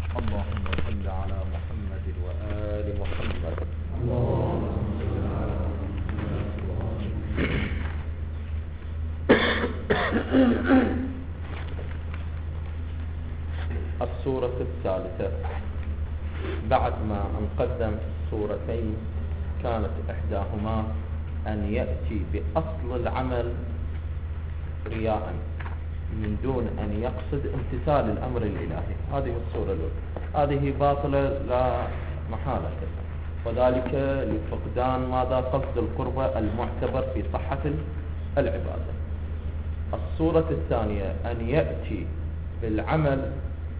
اللهم صل على محمد وآل محمد. السورة الثالثة بعد ما قدم سورتين كانت إحداهما أن يأتي بأصل العمل رياء من دون أن يقصد امتثال الأمر الإلهي. هذه الصورة الأولى، هذه باطلة لا محالة، وذلك لفقدان ماذا قصد القربة المعتبر في صحة العبادة. الصورة الثانية أن يأتي بالعمل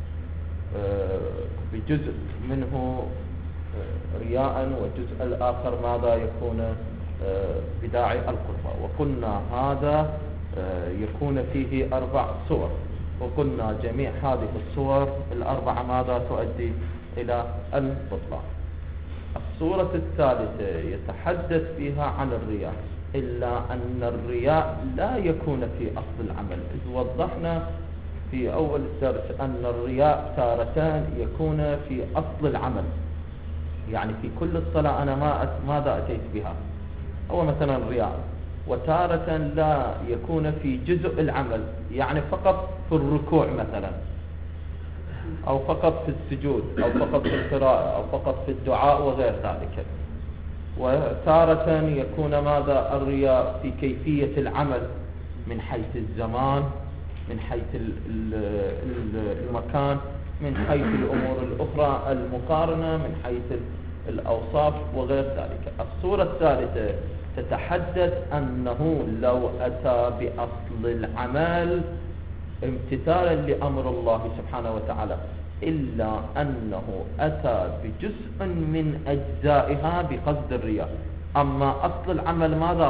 بجزء منه رياء وجزء الآخر ماذا يكون بداعي القربة، وقلنا هذا يكون فيه 4 صور، وقلنا جميع هذه الصور الأربعة ماذا تؤدي إلى البطلان. الصورة الثالثة يتحدث فيها عن الرياء، إلا أن الرياء لا يكون في أصل العمل، إذ وضحنا في أول الدرس أن الرياء تارة يكون في أصل العمل، يعني في كل الصلاة أنا ماذا أتيت بها، هو مثلا الرياء، وتارة لا يكون في جزء العمل، يعني فقط في الركوع مثلا، أو فقط في السجود، أو فقط في القراءة، أو فقط في الدعاء وغير ذلك. وتارة يكون ماذا الرياء في كيفية العمل من حيث الزمان، من حيث المكان، من حيث الأمور الأخرى المقارنة، من حيث الأوصاف وغير ذلك. الصورة الثالثة تتحدث أنه لو أتى بأصل العمل امتثالا لأمر الله سبحانه وتعالى، إلا أنه أتى بجزء من أجزائها بقصد الرياء. أما أصل العمل ماذا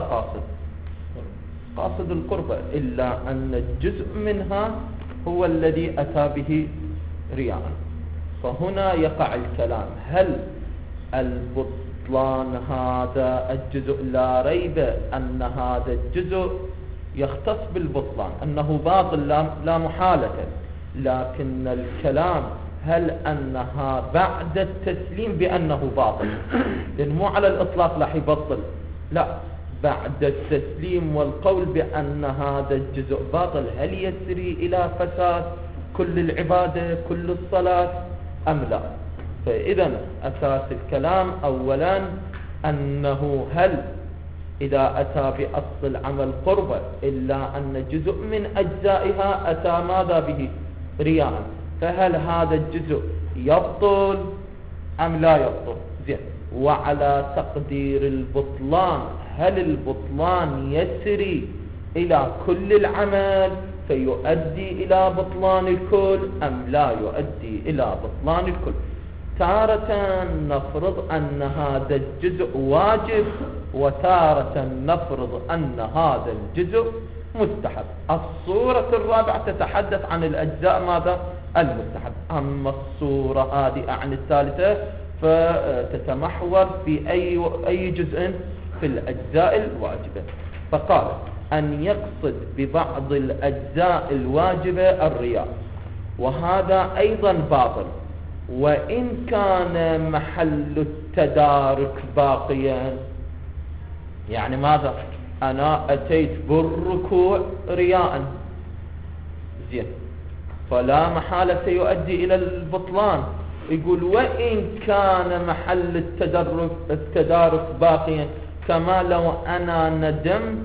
قاصد القربة، إلا أن الجزء منها هو الذي أتى به رياء. فهنا يقع الكلام، هل البطلان هذا الجزء لا ريب أن هذا الجزء يختص بالبطلان أنه باطل لا محالة، لكن الكلام هل أنها بعد التسليم بأنه باطل، لأن مو على الإطلاق لا يبطل، لا، بعد التسليم والقول بأن هذا الجزء باطل هل يسري إلى فساد كل العبادة كل الصلاة أم لا؟ فإذا أساس الكلام أولا أنه هل إذا أتى بأصل العمل قربة إلا أن جزء من أجزائها أتى ماذا به رياء، فهل هذا الجزء يبطل أم لا يبطل؟ زين، وعلى تقدير البطلان هل البطلان يسري إلى كل العمل فيؤدي إلى بطلان الكل أم لا يؤدي إلى بطلان الكل؟ تارة نفرض أن هذا الجزء واجب، وتارة نفرض أن هذا الجزء مستحب. الصورة الرابعة تتحدث عن الأجزاء ماذا المستحب. أما الصورة هذه عن الثالثة فتتمحور في أي جزء في الأجزاء الواجبة. فقال أن يقصد ببعض الأجزاء الواجبة الرياء، وهذا أيضا باطل، وإن كان محل التدارك باقيا. يعني ماذا؟ أنا أتيت بالركوع رياء، زين، فلا محالة يؤدي إلى البطلان. يقول وإن كان محل التدارك باقيا، كما لو أنا ندمت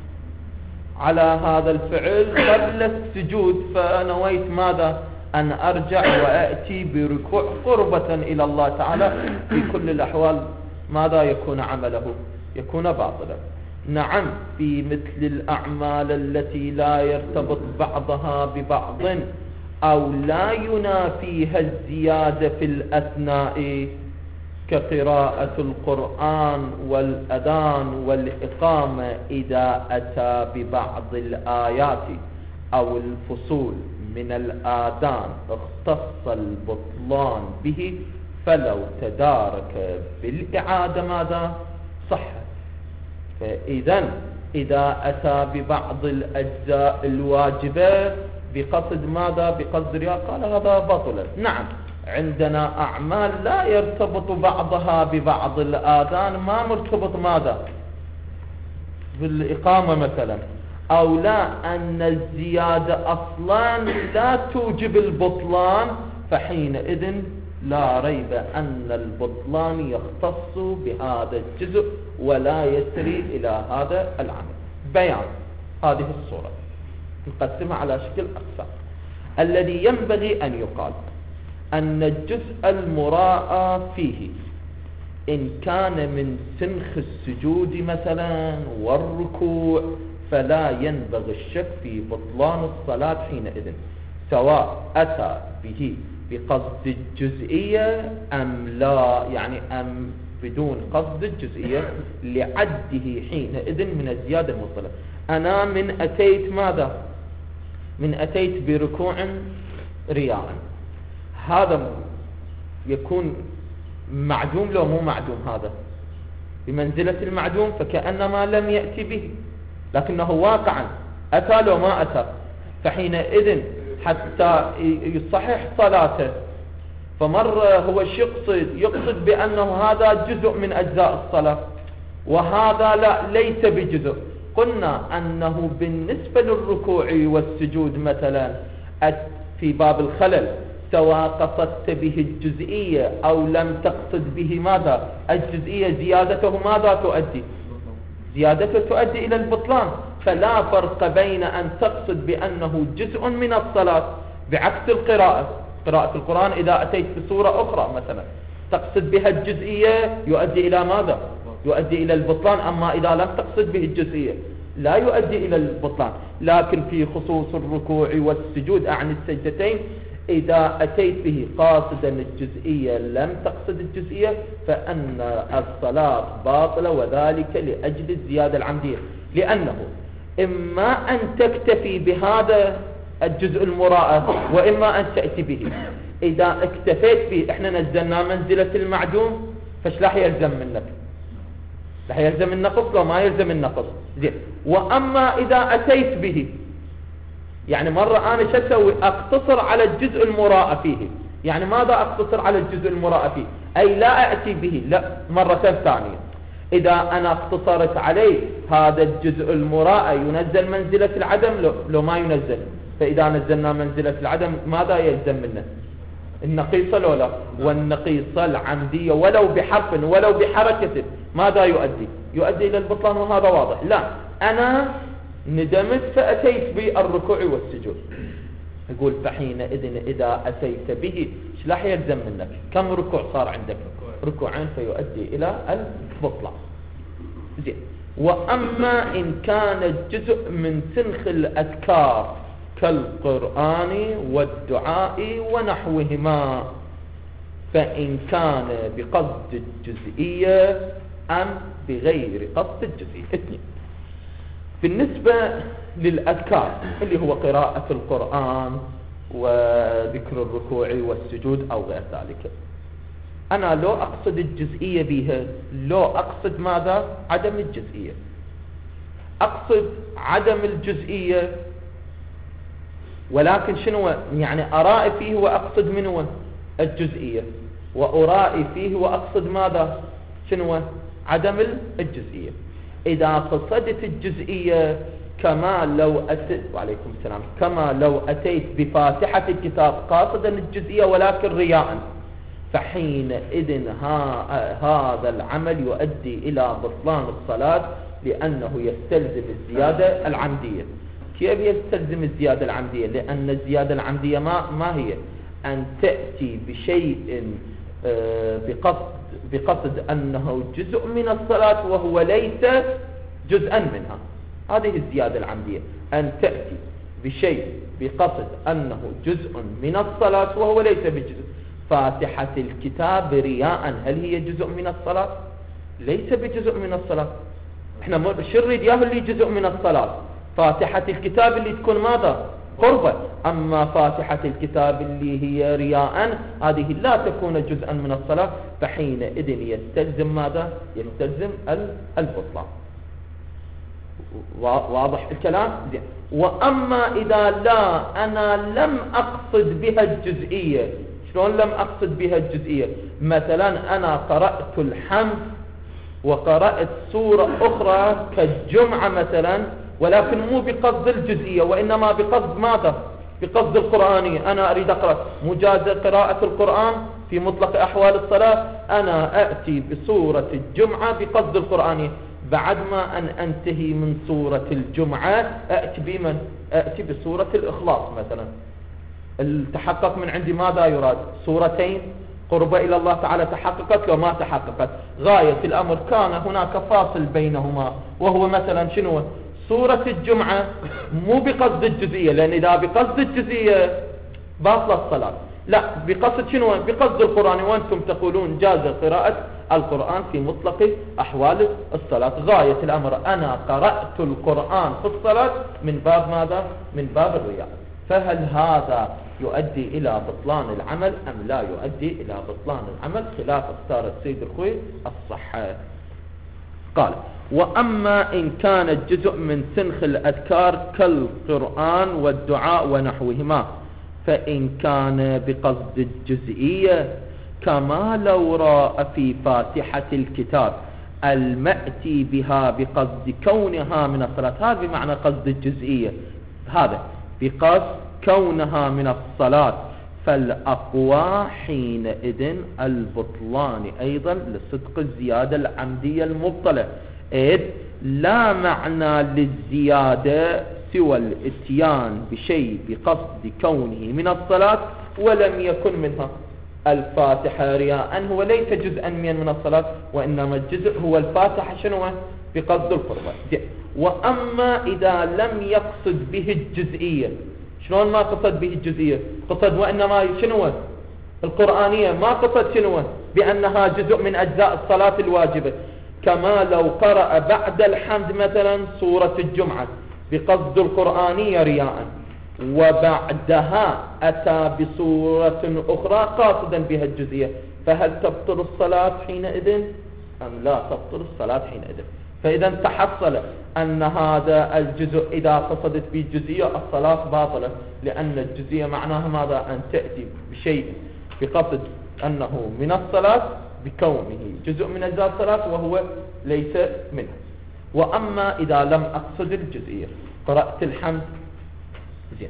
على هذا الفعل قبل السجود فنويت ماذا؟ أن أرجع وأأتي بركوع قربة إلى الله تعالى، في كل الأحوال ماذا يكون عمله؟ يكون باطلا. نعم، في مثل الأعمال التي لا يرتبط بعضها ببعض أو لا ينافيها الزيادة في الأثناء كقراءة القرآن والأذان والإقامة، إذا أتى ببعض الآيات أو الفصول من الآذان اختص البطلان به، فلو تدارك بالإعادة ماذا؟ صح. فإذا إذا أتى ببعض الأجزاء الواجبة بقصد ماذا؟ بقصد رياء، قال هذا بطل. نعم، عندنا أعمال لا يرتبط بعضها ببعض. الآذان ما مرتبط ماذا بالإقامة مثلا، أو لا أن الزيادة أصلا لا توجب البطلان، فحينئذ لا ريب أن البطلان يختص بهذا الجزء ولا يسري إلى هذا العمل. بيان هذه الصورة نقسمها على شكل أقسام. الذي ينبغي أن يقال أن الجزء المراءى فيه إن كان من سنخ السجود مثلا والركوع فلا ينبغي الشك في بطلان الصلاة حينئذ، سواء أتى به بقصد الجزئية أم لا، يعني أم بدون قصد الجزئية، لعده حينئذ من الزيادة المطلقة. أنا من أتيت ماذا؟ من أتيت بركوع رياء، هذا يكون معدوم لو مو معدوم؟ هذا بمنزلة المعدوم، فكأنما لم يأتي به، لكنه واقعا أتى لو ما أتى. فحينئذ حتى يصحح صلاته، فمرة هو يقصد بأنه هذا جزء من أجزاء الصلاة وهذا لا، ليس بجزء. قلنا أنه بالنسبة للركوع والسجود مثلا في باب الخلل، سواء قصدت به الجزئية أو لم تقصد به ماذا الجزئية، زيادته ماذا تؤدي؟ زيادته تؤدي إلى البطلان. فلا فرق بين أن تقصد بأنه جزء من الصلاة بعكس قراءة القرآن، إذا أتيت بصورة أخرى مثلا تقصد بها الجزئية يؤدي إلى ماذا؟ يؤدي إلى البطلان. أما إذا لم تقصد به الجزئية لا يؤدي إلى البطلان. لكن في خصوص الركوع والسجود أعني السجدتين، إذا أتيت به قاصدا الجزئية لم تقصد الجزئية فأن الصلاة باطلة، وذلك لأجل الزيادة العمدية، لأنه إما أن تكتفي بهذا الجزء المراءة وإما أن تأتي به. إذا اكتفيت به، إحنا نزلنا منزلة المعدوم، فاش راح يلزم منك؟ راح يلزم النقص لو ما يلزم النقص. زين. وأما إذا أتيت به، يعني مرة أنا شو أسوي؟ أقتصر على الجزء المراءة فيه. يعني ماذا أقتصر على الجزء المراءة فيه؟ أي لا أتي به، لا، مرة ثانية. إذا أنا اقتصرت عليه هذا الجزء المراءة ينزل منزلة العدم لو ما ينزل. فإذا نزلنا منزلة العدم ماذا يلزم منه؟ النقيصة لو لا، والنقيصة العمدية ولو بحرف ولو بحركة ماذا يؤدي؟ يؤدي إلى البطلان، وهذا واضح. لا، أنا ندمت فأتيت بالركوع والسجود، يقول فحينئذ إذا أتيت به ايش راح يلزم منك؟ كم ركوع صار عندك؟ ركوعين، فيؤدي إلى البطلان. زين. وأما إن كان الجزء من سنخ الأذكار كالقرآن والدعاء ونحوهما، فإن كان بقصد الجزئية أم بغير قصد الجزئية. اثنين. بالنسبة للأذكار اللي هو قراءة القرآن وذكر الركوع والسجود أو غير ذلك، أنا لو أقصد الجزئية بها، لو أقصد ماذا؟ عدم الجزئية. أقصد عدم الجزئية، ولكن شنو يعني أرائي فيه وأقصد منه الجزئية، وأرائي فيه وأقصد ماذا؟ شنو عدم الجزئية. إذا قصدت الجزئية كما لو وعليكم السلام، كما لو أتيت بفاتحة الكتاب قاصدا الجزئية ولكن رياء، فحينئذ هذا العمل يؤدي إلى بطلان الصلاة، لأنه يستلزم الزيادة العمدية. كيف يستلزم الزيادة العمدية؟ لأن الزيادة العمدية ما هي؟ أن تأتي بشيء بقصد أنه جزء من الصلاة وهو ليس جزءا منها. هذه الزيادة العمدية، أن تأتي بشيء بقصد أنه جزء من الصلاة وهو ليس بجزء. فاتحة الكتاب رياء، هل هي جزء من الصلاة؟ ليس بجزء من الصلاة. احنا شو نريد؟ ياهو اللي جزء من الصلاة فاتحة الكتاب اللي تكون ماذا؟ قربة. أما فاتحة الكتاب اللي هي رياء هذه لا تكون جزءا من الصلاة، فحينئذ يستلزم ماذا؟ يستلزم البطلان. واضح الكلام؟ زين. وأما إذا لا، أنا لم أقصد بها الجزئية، شلون لم أقصد بها الجزئية؟ مثلا أنا قرأت الحمد وقرأت سورة أخرى كالجمعة مثلا، ولكن مو بقصد الجزئية، وإنما بقصد ماذا؟ بقصد القرآنية. أنا أريد أقرأ مجاز قراءة القرآن في مطلق أحوال الصلاة، أنا أأتي بسورة الجمعة بقصد القرآنية. بعد ما أن أنتهي من سورة الجمعة أأتي بسورة الإخلاص مثلا. التحقق من عندي ماذا يراد؟ سورتين قرب إلى الله تعالى تحققت لو ما تحققت. غاية الأمر كان هناك فاصل بينهما، وهو مثلا شنو؟ سورة الجمعة مو بقصد الجزئية، لأن إذا بقصد الجزئية باطلة الصلاة. لا، بقصد شنو؟ بقصد القرآن، وأنتم تقولون جاز قراءة القرآن في مطلق أحوال الصلاة. غاية الأمر أنا قرأت القرآن في الصلاة من باب ماذا؟ من باب الرياء. فهل هذا يؤدي إلى بطلان العمل أم لا يؤدي إلى بطلان العمل؟ خلاف اختار السيد الخوي الصحة. قال: وأما إن كانت جزء من سنخ الأذكار كالقرآن والدعاء ونحوهما، فإن كان بقصد الجزئية كما لو راء في فاتحة الكتاب المأتي بها بقصد كونها من الصلاة. هذا بمعنى قصد الجزئية، هذا بقصد كونها من الصلاة، فالأقوى حينئذ البطلان أيضا لصدق الزيادة العمدية المبطلة، إذ لا معنى للزيادة سوى الاتيان بشيء بقصد كونه من الصلاة ولم يكن منها. الفاتحة رياء هو ليس جزءا من الصلاة، وإنما الجزء هو الفاتحة شنو؟ بقصد القربة. وأما إذا لم يقصد به الجزئية، شلون ما قصد به الجزئية؟ قصد وإنما شنو؟ القرآنية، ما قصد شنو؟ بأنها جزء من أجزاء الصلاة الواجبة. كما لو قرأ بعد الحمد مثلا سورة الجمعة بقصد القرآنية رياء، وبعدها أتى بسورة أخرى قاصدا بها الجزئية، فهل تبطل الصلاة حينئذ أم لا تبطل الصلاة حينئذ؟ فإذا تحصل أن هذا الجزء إذا قصدت به الجزئية الصلاة باطلة، لأن الجزئية معناها ماذا؟ أن تأتي بشيء بقصد أنه من الصلاة بكونه جزء من أجزاء الصلاة وهو ليس منها. وأما إذا لم أقصد الجزئية، قرأت الحمد زين،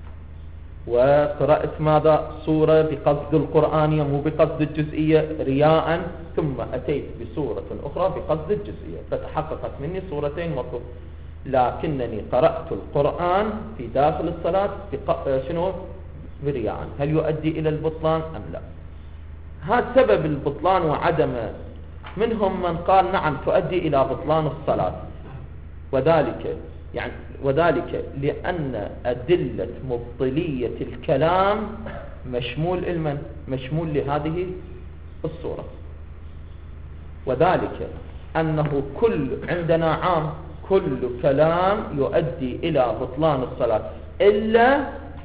وقرأت ماذا؟ سورة بقصد القرآنية مو بقصد الجزئية رياء، ثم أتيت بسورة أخرى بقصد الجزئية، فتحققت مني صورتين مطلوب، لكنني قرأت القرآن في داخل الصلاة شنو؟ برياء. هل يؤدي إلى البطلان أم لا؟ هذا سبب البطلان وعدم. منهم من قال نعم تؤدي إلى بطلان الصلاة، وذلك لأن أدلة مبطلية الكلام مشمول لهذه الصورة، وذلك أنه عندنا عام كل كلام يؤدي إلى بطلان الصلاة إلا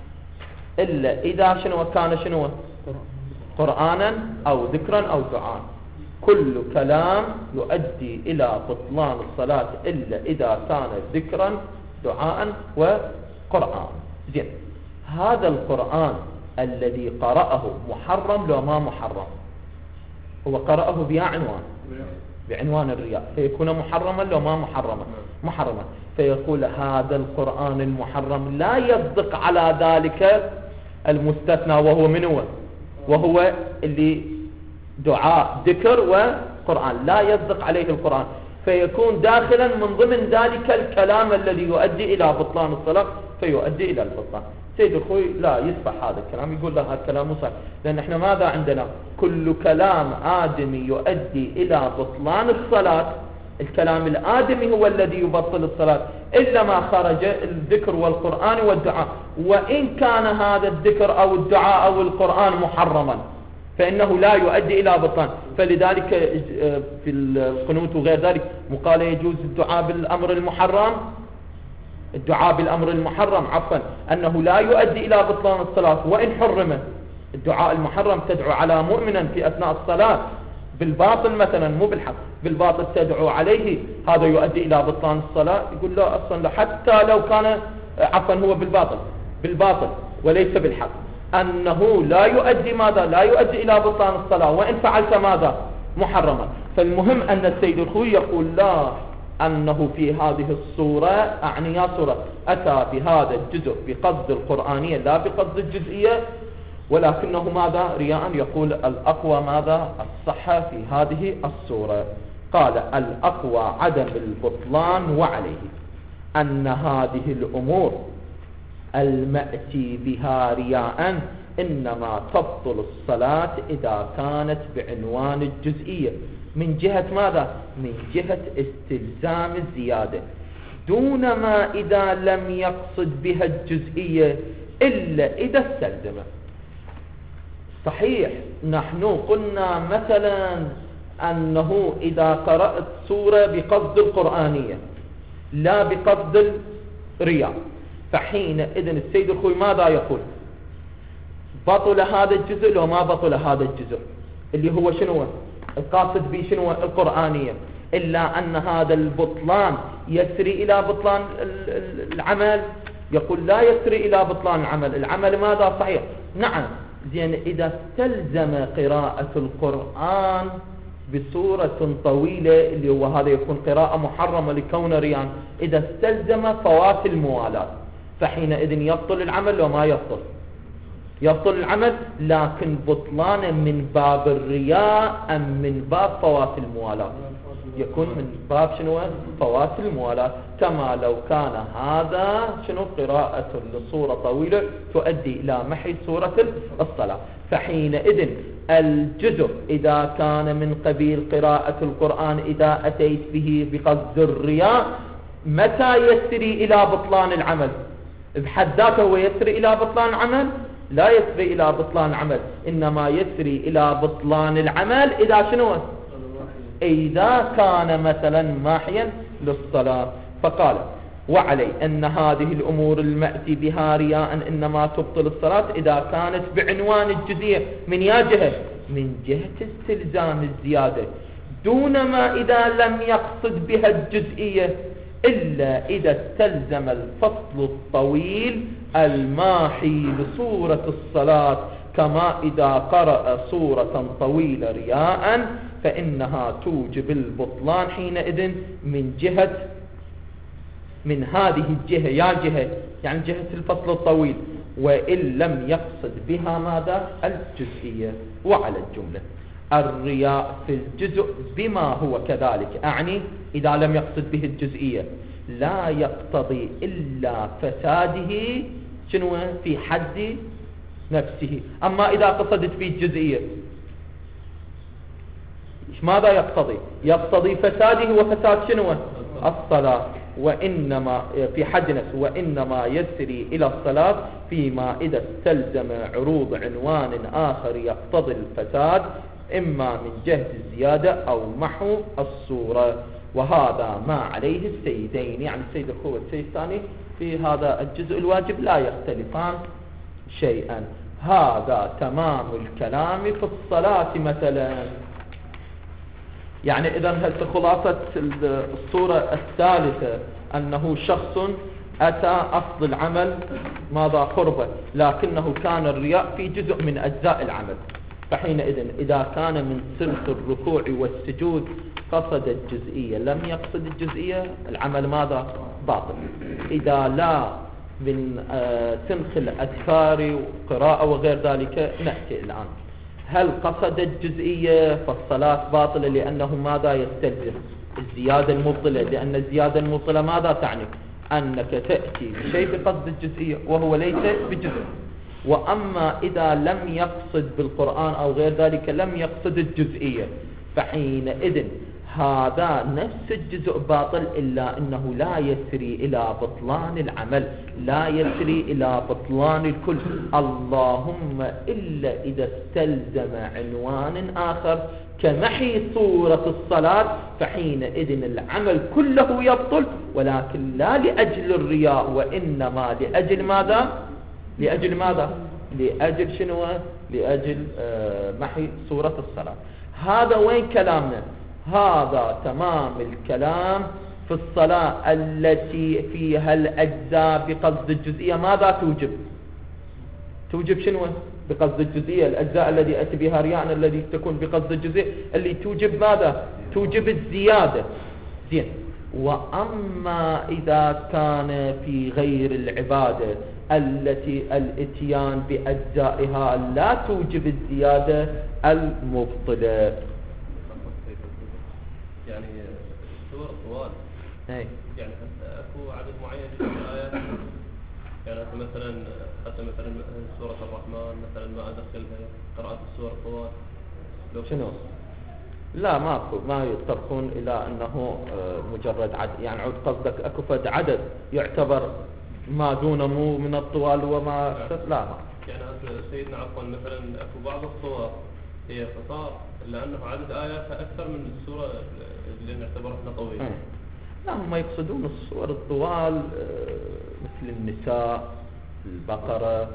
إذا كان قرآنا أو ذكرا أو دعاء. كل كلام يؤدي إلى بطلان الصلاة إلا إذا كان ذكرا دعاء وقرآن. زين، هذا القرآن الذي قرأه محرم لو ما محرم؟ هو قرأه بعنوان الرياء، فيكون محرما لو ما محرما. فيقول هذا القرآن المحرم لا يصدق على ذلك المستثنى، وهو منه؟ وهو اللي دعاء ذكر وقرآن، لا يصدق عليه القرآن، فيكون داخلا من ضمن ذلك الكلام الذي يؤدي إلى بطلان الصلاة، فيؤدي إلى البطلان. سيد الخوي لا يصفح هذا الكلام، يقول له هذا الكلام مو صحيح، لأن احنا ماذا عندنا؟ كل كلام آدمي يؤدي إلى بطلان الصلاة، الكلام الآدمي هو الذي يبطل الصلاة، إلا ما خرج الذكر والقرآن والدعاء. وإن كان هذا الذكر أو الدعاء أو القرآن محرما فإنه لا يؤدي إلى بطلان. فلذلك في القنوت وغير ذلك مقال يجوز الدعاء بالأمر المحرم أنه لا يؤدي إلى بطلان الصلاة، وإن حرم الدعاء المحرم تدعو على مؤمنا في أثناء الصلاة بالباطل مثلا، مو بالحق، بالباطل تدعو عليه، هذا يؤدي إلى بطلان الصلاة. يقول لا أصلا حتى لو كان هو بالباطل وليس بالحق، أنه لا يؤدي ماذا؟ لا يؤدي إلى بطلان الصلاة، وإن فعلت ماذا؟ محرما. فالمهم أن السيد الخوي يقول لا، أنه في هذه الصورة، أعني يا صورة، أتى بهذا الجزء بقصد القرآنية لا بقصد الجزئية، ولكنه ماذا؟ رياء. يقول الأقوى ماذا؟ الصحة في هذه الصورة. قال الأقوى عدم البطلان، وعليه أن هذه الأمور المأتي بها رياء إنما تبطل الصلاة إذا كانت بعنوان الجزئية، من جهة ماذا؟ من جهة استلزام الزيادة، دون ما إذا لم يقصد بها الجزئية إلا إذا استلزم. صحيح نحن قلنا مثلا أنه إذا قرأت سورة بقصد القرآنية لا بقصد الرياء، فحينئذ السيد الخوي ماذا يقول؟ بطل هذا الجزء لو ما بطل هذا الجزء اللي هو شنو القاصد به؟ شنو القرآنية، إلا أن هذا البطلان يسري إلى بطلان العمل. يقول لا يسري إلى بطلان العمل، العمل ماذا؟ صحيح. نعم زين، إذا استلزم قراءة القرآن بصورة طويلة اللي هو هذا يكون قراءة محرمة لكون ريان، إذا استلزم فوات الموالاة فحينئذ يبطل العمل لو ما يبطل؟ يبطل العمل، لكن بطلان من باب الرياء أم من باب فوات الموالاة؟ يكون من باب شنو؟ فوات الموالاة. كما لو كان هذا شنو؟ قراءة لصورة طويلة تؤدي إلى محي سورة الصلاة، فحينئذ الجزء إذا كان من قبيل قراءة القرآن إذا أتيت به بقصد الرياء متى يسري إلى بطلان العمل؟ بحد ذاته هو يسري إلى بطلان العمل؟ لا يسري إلى بطلان العمل، إنما يسري إلى بطلان العمل إذا شنو؟ إذا كان مثلا ماحيا للصلاة. فقال وعلي أن هذه الأمور المأتي بها رياء إنما تبطل الصلاة إذا كانت بعنوان الجزئية، من يا جهة؟ من جهة استلزام الزيادة، دون ما إذا لم يقصد بها الجزئية إلا إذا استلزم الفصل الطويل الماحي لصورة الصلاة، كما إذا قرأ صورة طويلة رياء فإنها توجب البطلان حينئذ من جهة، من هذه الجهة، يا جهة يعني جهة الفصل الطويل، وإن لم يقصد بها ماذا؟ الجزئية. وعلى الجملة الرياء في الجزء بما هو كذلك، أعني إذا لم يقصد به الجزئية لا يقتضي إلا فساده شنو؟ في حد نفسه. أما إذا قصدت به الجزئية ماذا يقتضي؟ يقتضي فساده وفساد شنو؟ الصلاة، وإنما في حد نفسه، وإنما يسري إلى الصلاة فيما إذا استلزم عروض عنوان آخر يقتضي الفساد، إما من جهة الزيادة أو محو الصورة. وهذا ما عليه السيدين، يعني السيد الخوي والسيد الثاني في هذا الجزء الواجب لا يختلفان شيئا. هذا تمام الكلام في الصلاة مثلا. يعني إذن هل خلاصة الصورة الثالثة أنه شخص أتى أصل العمل ماذا؟ قربة، لكنه كان الرياء في جزء من أجزاء العمل، فحينئذ إذا كان من صرف الركوع والسجود قصد الجزئية لم يقصد الجزئية العمل ماذا؟ باطل. إذا لا من سنخ الأذكار وقراءة وغير ذلك نأتي الآن. هل قصد الجزئية فالصلاة باطلة لأنه ماذا يستلزم؟ الزيادة المبطلة، لأن الزيادة المبطلة ماذا تعني؟ أنك تأتي بشيء بقصد الجزئية وهو ليس بجزء. وأما إذا لم يقصد بالقرآن أو غير ذلك لم يقصد الجزئية فحينئذ هذا نفس الجزء باطل، إلا أنه لا يسري إلى بطلان العمل، لا يسري إلى بطلان الكل، اللهم إلا إذا استلزم عنوان آخر كمحي صورة الصلاة، فحينئذ العمل كله يبطل، ولكن لا لأجل الرياء وإنما لأجل ماذا؟ لأجل ماذا؟ لأجل شنو؟ لأجل محي صورة الصلاة. هذا وين كلامنا؟ هذا تمام الكلام في الصلاة التي فيها الأجزاء بقصد الجزئية ماذا توجب؟ توجب شنو؟ بقصد الجزئية. الأجزاء الذي يأتي بها رياء الذي تكون بقصد الجزئية اللي توجب ماذا؟ توجب الزيادة. زين. وأما إذا كان في غير العبادة التي الاتيان بأجزائها لا توجب الزيادة المبطلة. يعني سور طوال يعني أكو عدد معين من الآيات، يعني حتى مثلا سورة الرحمن مثلا ما أدخلها قراءة السور طوال شنو؟ لا ما يتطرقون إلى أنه مجرد عدد، يعني عود قصدك أكو فد عدد يعتبر ما دونه من الطوال وما لا ما. يعني سيدنا عفوا مثلا أكو بعض الصور هي قصار لأنه عدد آياتها أكثر من السورة اللي نعتبرها طويلة. لا هم يقصدون الصور الطوال مثل النساء، البقرة،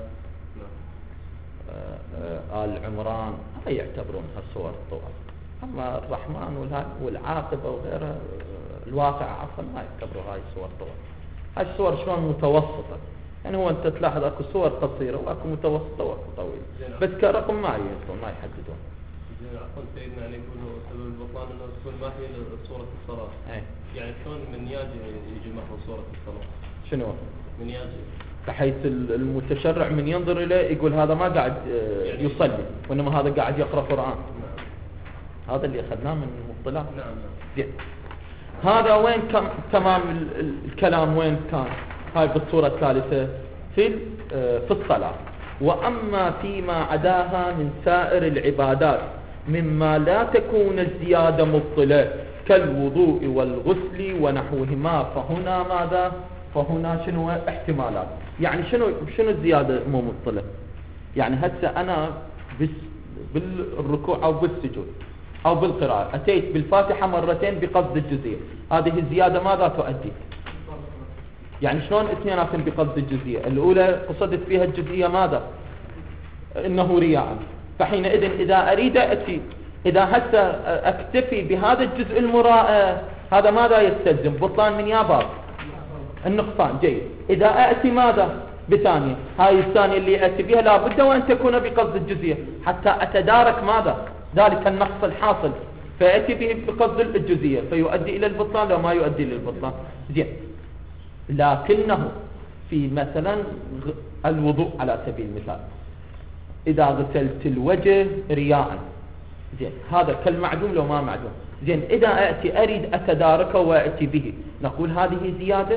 آل عمران، هاي يعتبرونها الصور الطوال. أما الرحمن والعاقبة وغيرها الواقع عفوا ما يعتبروا هاي الصور طوال. هاي الصور شلون متوسطة، يعني هو أنت تلاحظ أكو صور قصيرة وأكو متوسطة وأكو طويلة، بس كرقم ما يحددون. زين عفوا سيدنا يعني يقولوا سبب البطلان انه تكون ما هي صورة الصلاة. يعني شلون من ياجي يجي معه صورة الصلاة؟ شنو؟ من ياجي بحيث المتشرع من ينظر إليه يقول هذا ما قاعد يصلي وإنما هذا قاعد يقرأ قرآن. هذا اللي أخذناه من المبطلات. نعم. هذا وين تمام الكلام وين كان؟ هاي بالصورة الثالثة في الصلاة. وأما فيما عداها من سائر العبادات مما لا تكون الزيادة مبطلة كالوضوء والغسل ونحوهما فهنا ماذا؟ فهنا شنو احتمالات. يعني شنو الزيادة مو مبطلة؟ يعني هسه أنا بالركوع أو بالسجود أو بالقراءة أتيت بالفاتحة مرتين بقصد الجزئية، هذه الزيادة ماذا تؤدي؟ يعني شلون اثنيناتهم بقصد الجزئية؟ الأولى قصدت فيها الجزئية ماذا؟ إنه رياء. فحينئذ إذا أريد أتي إذا هسه أكتفي بهذا الجزء المراء هذا ماذا يستلزم؟ بطلان من يابار النقصان. جيد. إذا أأتي ماذا؟ بثانية، هاي الثانية اللي أتي بها لابد وأن تكون بقصد الجزئية حتى أتدارك ماذا؟ ذلك النقص الحاصل، فأتي به بقصد الجزئية فيؤدي إلى البطلان لو ما يؤدي إلى البطلان. زين. لكنه في مثلا الوضوء على سبيل المثال إذا غسلت الوجه رياء، زين هذا كالمعدوم لو ما معدوم. زين إذا أأتي أريد أتداركه وأتي به نقول هذه زيادة؟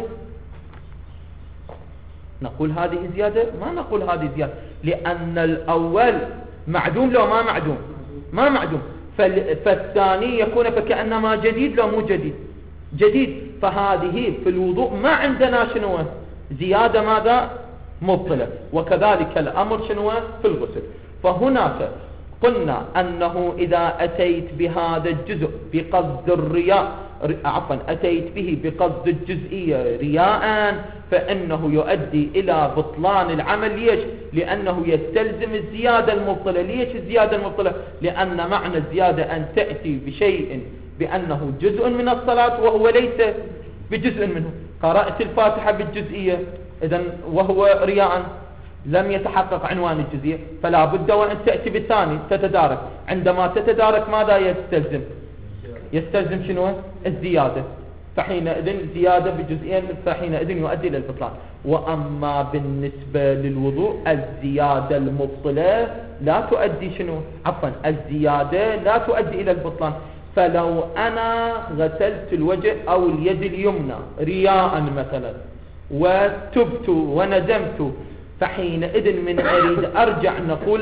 نقول هذه زيادة؟ ما نقول هذه زيادة، لأن الأول معدوم لو ما معدوم ما معدوم، فالثاني يكون فكأنما جديد لو مو جديد. فهذه في الوضوء ما عندنا شنو زيادة ماذا؟ مبطلة. وكذلك الأمر شنو في الغسل. فهناك قلنا أنه إذا أتيت بهذا الجزء بقصد الرياء أتيت به بقصد الجزئية رياء فإنه يؤدي إلى بطلان العمل. ليش؟ لأنه يستلزم الزيادة المبطلة. ليش الزيادة المبطلة؟ لأن معنى الزيادة أن تأتي بشيء بأنه جزء من الصلاة وهو ليس بجزء منه. قرأت الفاتحة بالجزئية إذن وهو رياء لم يتحقق عنوان الجزئية، فلا بد وأن تأتي بالثاني تتدارك. عندما تتدارك ماذا يستلزم شنو؟ الزيادة. فحينئذ زيادة بجزئين فحينئذ يؤدي إلى البطلان. وأما بالنسبة للوضوء الزيادة المبطلة لا تؤدي شنو؟ الزيادة لا تؤدي إلى البطلان. فلو أنا غسلت الوجه أو اليد اليمنى رياء مثلا وتبت وندمت فحينئذ من أريد أرجع نقول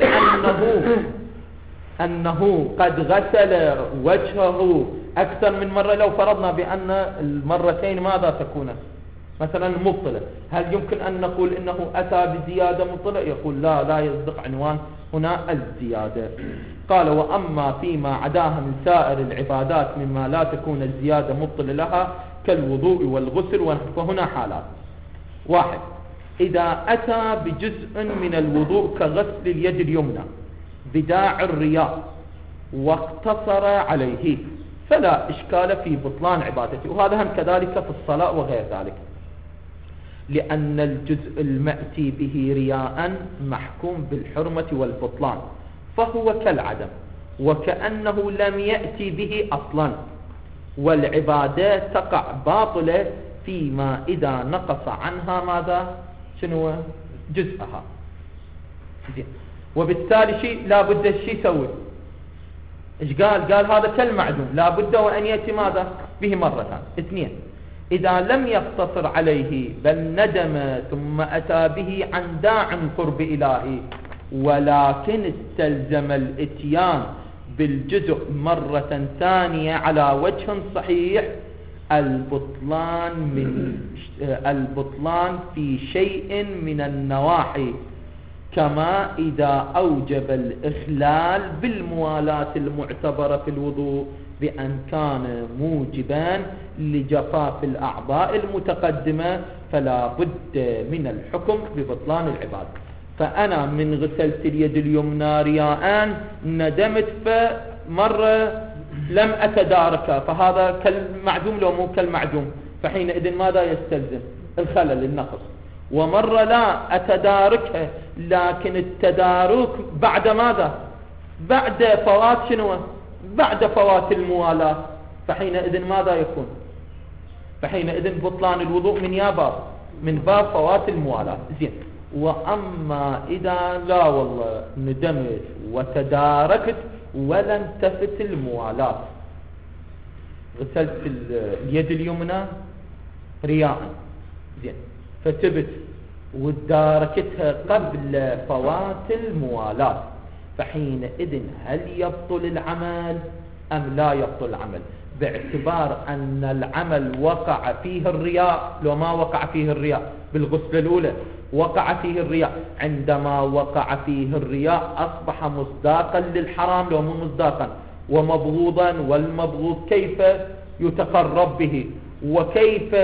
أنه قد غسل وجهه أكثر من مرة. لو فرضنا بأن المرتين ماذا تكون مثلا مبطلة، هل يمكن أن نقول إنه أتى بزيادة مبطلة؟ يقول لا يصدق عنوان هنا الزيادة. قال وأما فيما عداها من سائر العبادات مما لا تكون الزيادة مبطلة لها كالوضوء والغسل فهنا حالات. 1 إذا أتى بجزء من الوضوء كغسل اليد اليمنى بداع الرياء واقتصر عليه فلا إشكال في بطلان عبادته. وهذا هم كذلك في الصلاة وغير ذلك. لأن الجزء المأتي به رياء محكوم بالحرمة والبطلان، فهو كالعدم وكأنه لم يأتي به أصلا، والعبادة تقع باطلة فيما إذا نقص عنها ماذا؟ شنو جزءها. وبالتالي شيء لا بد الشيء يسوي إيش قال هذا كالمعدوم لا بد وأن يأتي ماذا به مرتان. اثنين، إذا لم يقتصر عليه بل ندم ثم أتى به عن داع قرب إلهي، ولكن استلزم الاتيان بالجزء مرة ثانية على وجه صحيح، البطلان في شيء من النواحي، كما إذا أوجب الإخلال بالموالاة المعتبرة في الوضوء بأن كان موجبا لجفاف الأعضاء المتقدمة، فلا بد من الحكم ببطلان العبادة. فأنا من غسلت اليد اليمنى رياء ندمت فمرة لم أتداركها، فهذا كالمعدوم لو مو كالمعدوم، فحينئذ ماذا يستلزم؟ الخلل النقص. ومرة لا أتداركها لكن التدارك بعد ماذا؟ بعد فوات شنو؟ بعد فوات الموالاة، فحينئذ ماذا يكون؟ فحينئذ بطلان الوضوء من باب من باب فوات الموالاة. زين. وأما إذا لا والله ندمت وتداركت ولم تفت الموالاة، غسلت اليد اليمنى رياء، زين، فتبت وداركتها قبل فوات الموالاة، فحينئذ هل يبطل العمل أم لا يبطل العمل؟ باعتبار أن العمل وقع فيه الرياء. لو ما وقع فيه الرياء بالغسلة الأولى وقع فيه الرياء، عندما وقع فيه الرياء أصبح مصداقا للحرام لو مو مصداقا، ومبغوضا، والمبغوض كيف يتقرب به؟ وكيف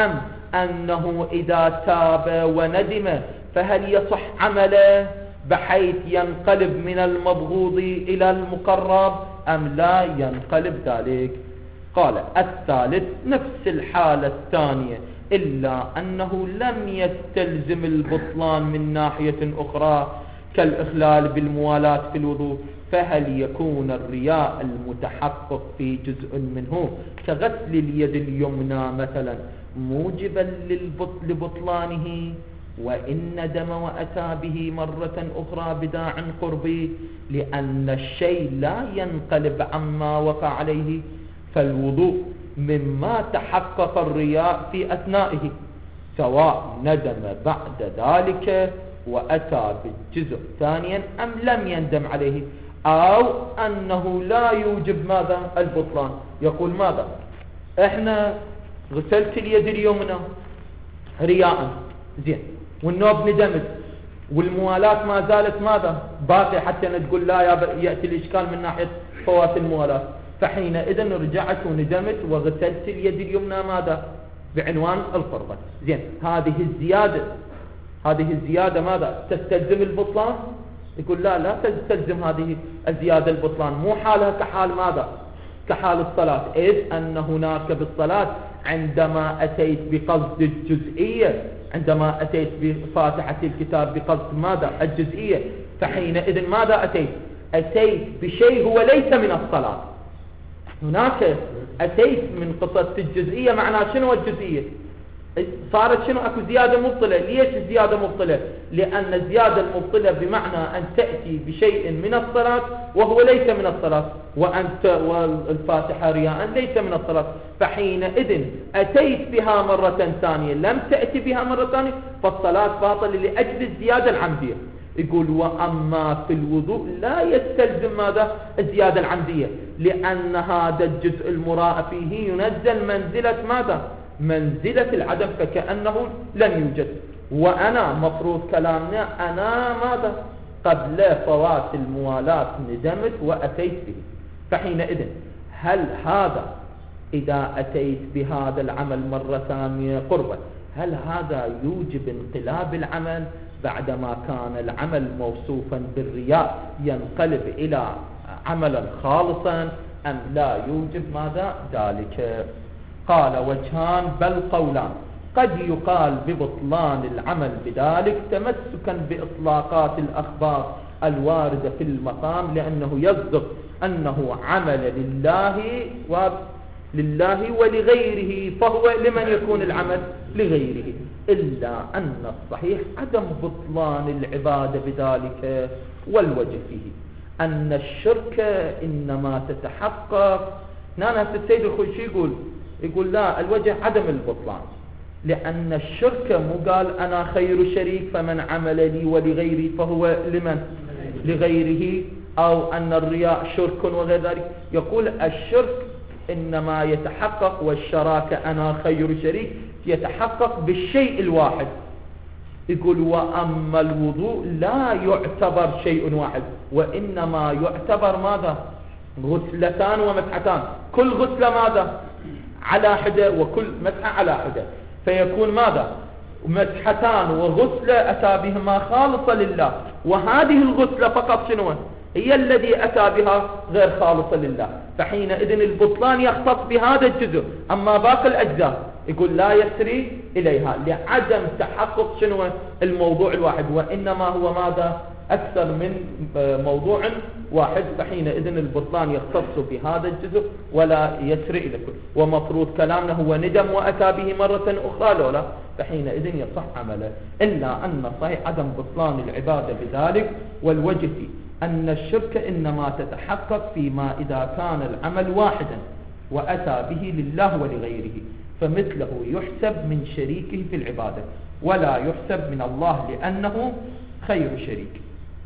أنه إذا تاب وندم فهل يصح عمله بحيث ينقلب من المبغوض إلى المقرب أم لا ينقلب ذلك؟ قال الثالث نفس الحالة الثانية، إلا أنه لم يستلزم البطلان من ناحية أخرى كالإخلال بالموالاة في الوضوء، فهل يكون الرياء المتحقق في جزء منه كغسل اليد اليمنى مثلا موجبا لبطلانه وإن ندم وأتى به مرة أخرى بداع قربي، لأن الشيء لا ينقلب عما وقع عليه، فالوضوء مما تحقق الرياء في أثنائه، سواء ندم بعد ذلك وأتى بالجزء ثانيا أم لم يندم عليه، أو أنه لا يوجب ماذا؟ البطلان. يقول ماذا؟ احنا غسلت اليد اليمنى رياء، زين، والنوب ندمت، والموالاة ما زالت ماذا؟ باقي، حتى نقول لا يأتي الإشكال من ناحية فوات الموالاة، فحينئذ رجعت وندمت وغسلت اليد اليمنى ماذا؟ بعنوان القربة. زين، هذه الزيادة ماذا؟ تستلزم البطلان؟ يقول لا تستلزم هذه الزيادة البطلان، مو حالها كحال ماذا؟ كحال الصلاة، إذ أن هناك بالصلاة عندما أتيت بقصد الجزئية، عندما أتيت بفاتحة الكتاب بقصد ماذا؟ الجزئية، فحينئذ ماذا أتيت؟ أتيت بشيء هو ليس من الصلاة. هناك أتيت من قصة الجزئية، معناه شنو الجزئية؟ صارت شنو؟ أكو زيادة مبطلة. ليش الزيادة مبطلة؟ لأن الزيادة المبطلة بمعنى أن تأتي بشيء من الصلاة وهو ليس من الصلاة، والفاتحة رياء ليس من الصلاة، فحينئذ أتيت بها مرة ثانية لم تأتي بها مرة ثانية، فالصلاة باطلة لأجل الزيادة العمدية. يقول وأما في الوضوء لا يستلزم ماذا؟ الزيادة العمدية، لأن هذا الجزء المراء فيه ينزل منزلة ماذا؟ منزلة العدم، فكأنه لم يوجد. وأنا مفروض كلامنا أنا ماذا؟ قبل فوات الموالاة ندمت وأتيت به، فحينئذ هل هذا إذا أتيت بهذا العمل مرة ثانية قربا، هل هذا يوجب انقلاب العمل بعدما كان العمل موصوفا بالرياء ينقلب إلى عملا خالصا أم لا يوجب ماذا؟ ذلك. قال وجهان بل قولان قد يقال ببطلان العمل بذلك تمسكا بإطلاقات الأخبار الواردة في المقام، لأنه يصدق أنه عمل لله ولغيره، فهو لمن يكون العمل؟ لغيره. إلا أن الصحيح عدم بطلان العبادة بذلك، والوجه فيه أن الشرك إنما تتحقق. نانا السيد الخويشي يقول لا، الوجه عدم البطلان، لأن الشرك مو قال أنا خير شريك فمن عمل لي ولغيري فهو لمن؟ لغيره، أو أن الرياء شرك وغير ذلك. يقول الشرك إنما يتحقق، والشراكة أنا خير شريك يتحقق بالشيء الواحد. يقول وأما الوضوء لا يعتبر شيء واحد، وإنما يعتبر ماذا؟ غسلتان ومسحتان، كل غسلة ماذا؟ على حدة، وكل مسحة على حدة، فيكون ماذا؟ مسحتان وغسلة أتى بهما خالصة لله، وهذه الغسلة فقط شنو هي الذي أتى بها غير خالصة لله، فحينئذ البطلان يختص بهذا الجزء. أما باقي الأجزاء يقول لا يسري إليها لعدم تحقق شنو الموضوع الواحد، وإنما هو ماذا؟ أكثر من موضوع واحد، فحينئذ البطلان يختص بهذا الجزء ولا يسري إلى كل. ومفروض كلامنا هو ندم وأتى به مرة أخرى لولا، فحينئذ يصح عمله. إلا أن صحيح عدم بطلان العبادة بذلك، والوجه فيه أن الشرك إنما تتحقق فيما إذا كان العمل واحدا وأتى به لله ولغيره، فمثله يحسب من شريكه في العبادة ولا يحسب من الله لأنه خير شريك.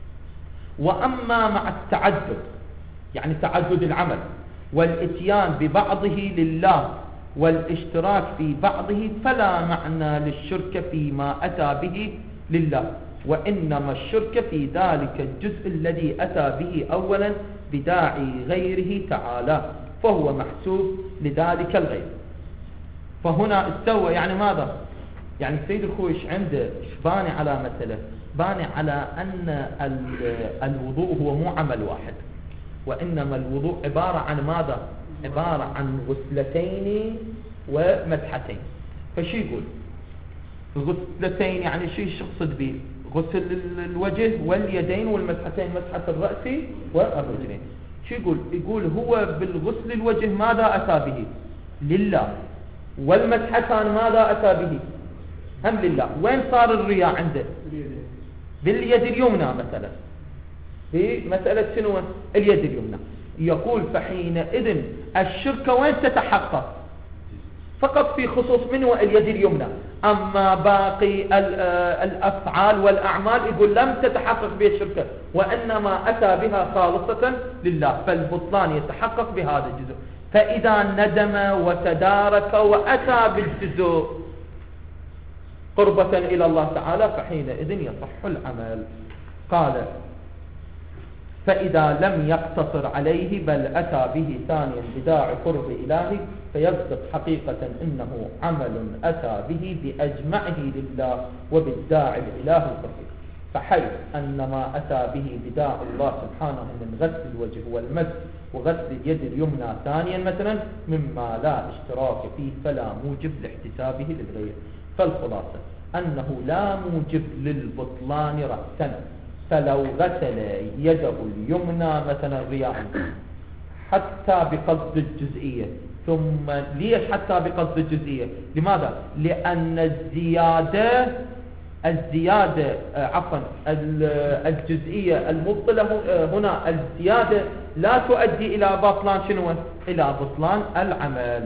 وأما مع التعدد، يعني تعدد العمل والاتيان ببعضه لله والاشتراك في بعضه، فلا معنى للشرك فيما أتى به لله، وإنما الشرك في ذلك الجزء الذي أتى به أولا بداعي غيره تعالى، فهو محسوب لذلك الغير. فهنا استوى يعني ماذا؟ يعني السيد الخويش عنده باني على مسألة، باني على أن الوضوء هو مو عمل واحد، وإنما الوضوء عبارة عن ماذا؟ عبارة عن غسلتين ومسحتين. فشي يقول الغسلتين يعني شو يقصد به؟ غسل الوجه واليدين والمسحتين، مسحة الرأس والرجلين. شو يقول؟ يقول هو بالغسل الوجه ماذا أتى به؟ لله. والمسحتان ماذا أتى به؟ هم لله. وين صار الرياء عنده؟ باليد اليمنى مثلا، في مسألة شنو؟ اليد اليمنى. يقول فحينئذ الشرك وين تتحقق؟ فقط في خصوص منه اليد اليمنى. أما باقي الأفعال والأعمال يقول لم تتحقق بها الشركة، وإنما أتى بها خالصة لله، فالبطلان يتحقق بهذا الجزء. فإذا ندم وتدارك وأتى بالجزء قربة إلى الله تعالى، فحينئذ يصح العمل. قال فإذا لم يقتصر عليه بل أتى به ثانيا بداعي قرب إلهي، فيصدق حقيقة إنه عمل أتى به بأجمعه لله وبالداعي الإله القريب. فحيث أن ما أتى به بداع الله سبحانه من غسل الوجه والمسح وغسل اليد اليمنى ثانيا مثلا مما لا اشتراك فيه، فلا موجب لاحتسابه للغير. فالخلاصة أنه لا موجب للبطلان رأسا، فلو غسل يده اليمنى مثلا رياء حتى بقصد الجزئية، ثم ليش حتى بقصد الجزئية؟ لماذا؟ لأن الزيادة الجزئية المبطلة هنا، الزيادة لا تؤدي إلى بطلان شنو؟ إلى بطلان العمل.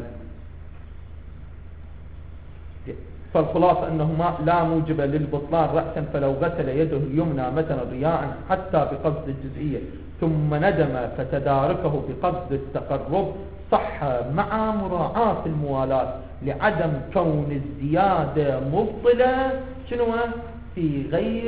فالخلاصة أنه لا موجب للبطلان رأسا، فلو غسل يده اليمنى مثلا رياء حتى بقصد الجزئية ثم ندم فتداركه بقصد التقرب صح، مع مراعاة الموالاة لعدم كون الزيادة مبطلة شنو؟ في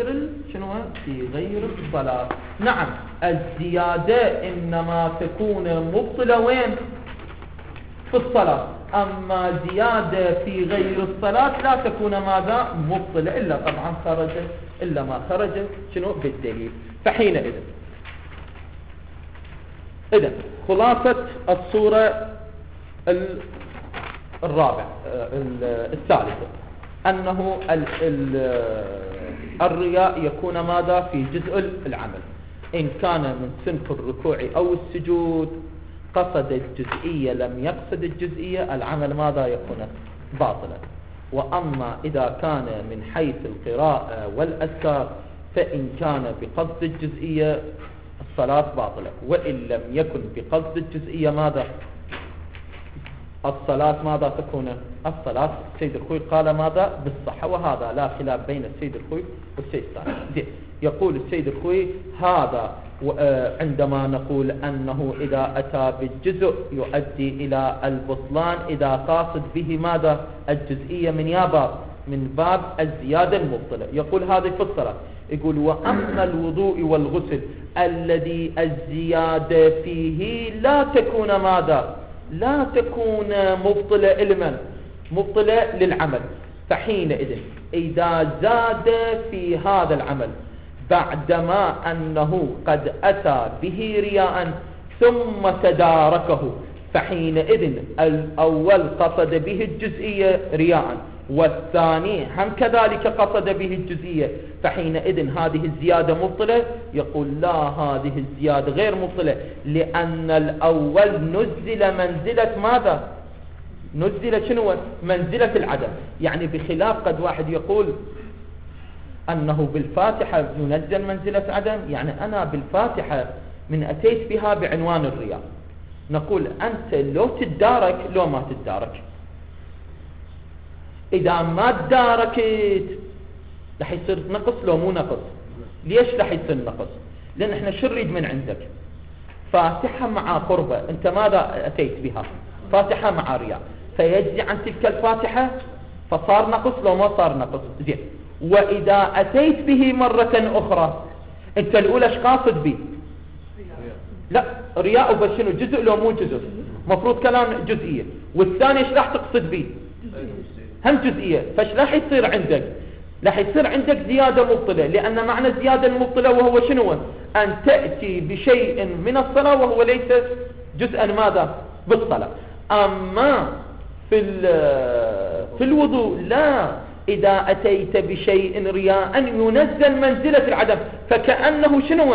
غير الصلاة. نعم الزيادة إنما تكون مبطلة وين؟ في الصلاة. أما زيادة في غير الصلاة لا تكون ماذا؟ مبطلة، إلا طبعا إلا ما خرج شنو؟ بالدليل. فحينئذ إذن خلاصة الصورة الثالثة، أنه الرياء يكون ماذا في جزء العمل. إن كان من صنف الركوع أو السجود قصد الجزئية لم يقصد الجزئية، العمل ماذا يكون باطلا. وأما إذا كان من حيث القراءة والأذكار فإن كان بقصد الجزئية الصلاة باطلة، وإن لم يكن بقصد الجزئية ماذا الصلاة ماذا تكون؟ الصلاة السيد الخوي قال ماذا بالصحة، وهذا لا خلاف بين السيد الخوي والسيد الثاني. يقول السيد الخوي هذا عندما نقول أنه إذا أتى بالجزء يؤدي إلى البطلان إذا قاصد به ماذا الجزئية من باب الزيادة المبطلة. يقول هذه في الصلاة، يقول وأما الوضوء والغسل الذي الزيادة فيه لا تكون ماذا لا تكون مبطلة للعمل، فحينئذ إذا زاد في هذا العمل بعدما أنه قد أتى به رياء ثم تداركه، فحينئذ الأول قصد به الجزئية رياء والثاني هم كذلك قصد به الجزئية، فحينئذ هذه الزيادة مبطلة. يقول لا، هذه الزيادة غير مبطلة، لأن الأول نزل منزلة ماذا؟ نزل شنو؟ منزلة العدم. يعني بخلاف قد واحد يقول أنه بالفاتحة ينزل منزلة عدم، يعني أنا بالفاتحة من أتيت بها بعنوان الرياء، نقول أنت لو تدارك لو ما تدارك، إذا ما تداركت رح يصير نقص لو مو نقص. ليش رح يصير نقص؟ لأن احنا شو نريد من عندك؟ فاتحة مع قربة، أنت ماذا أتيت بها؟ فاتحة مع رياء، فيجزي عن تلك الفاتحة، فصار نقص لو ما صار نقص. زين، وإذا أتيت به مرة أخرى أنت الأولى ايش قاصد به؟ لا، رياء وبشنو جزء لو مو جزء؟ مفروض كلام جزئية. والثاني ايش راح تقصد به؟ هم جزئية. فايش راح يصير عندك؟ راح يصير عندك زيادة مبطلة، لأن معنى الزيادة المبطلة وهو شنو؟ أن تأتي بشيء من الصلاة وهو ليس جزءا ماذا؟ بالصلاة. أما في الوضوء لا، إذا أتيت بشيء رياء ينزل منزلة العدم، فكأنه شنو؟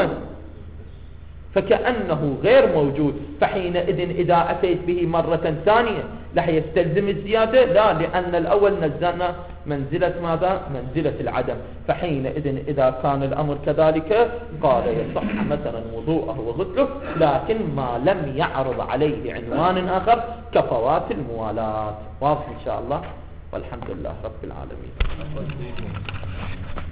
فكأنه غير موجود، فحينئذ إذا أتيت به مرة ثانية لا يستلزم الزيادة، لا، لأن الأول نزلنا منزلة ماذا؟ منزلة العدم. فحينئذ إذا كان الأمر كذلك قال يصح مثلا وضوءه وغسله، لكن ما لم يعرض عليه عنوان آخر كفوات الموالاة. واضح إن شاء الله، والحمد لله رب العالمين.